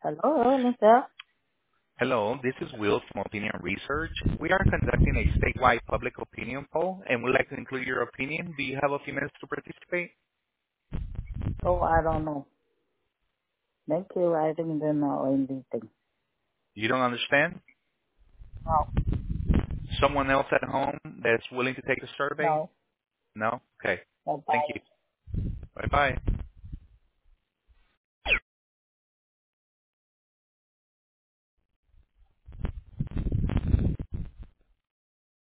Hello, Mister. Hello, this is Will from Opinion Research. We are conducting a statewide public opinion poll and would like to include your opinion. Do you have a few minutes to participate? Oh, I don't know. Thank you. I didn't know anything. You don't understand? No, Someone else at home that's willing to take the survey? no. No? Okay. Thank Bye-bye. you. Bye-bye.